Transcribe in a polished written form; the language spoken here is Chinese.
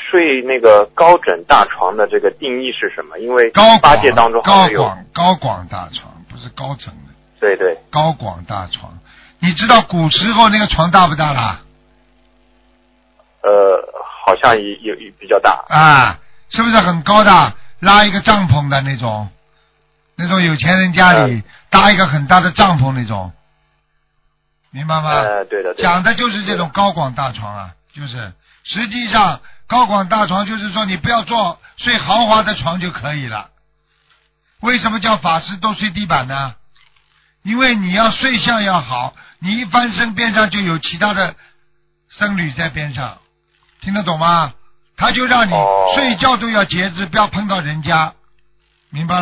睡那个高枕大床的这个定义是什么？因为八戒当中好像有高广大床，不是高枕的。 对对。 高广大床，你知道古时候那个床大不大啦？ 好像有比较大。 啊，是不是很高的？拉一个帐篷的那种有钱人家里搭一个很大的帐篷那种，明白吗？ 对的。 讲的就是这种高广大床啊，就是实际上高广大床就是说你不要睡豪华的床就可以了。为什么叫法师都睡地板呢？因为你要睡相要好，你一翻身边上就有其他的僧侣在边上，听得懂吗？他就让你睡觉都要节制，不要碰到人家，明白了？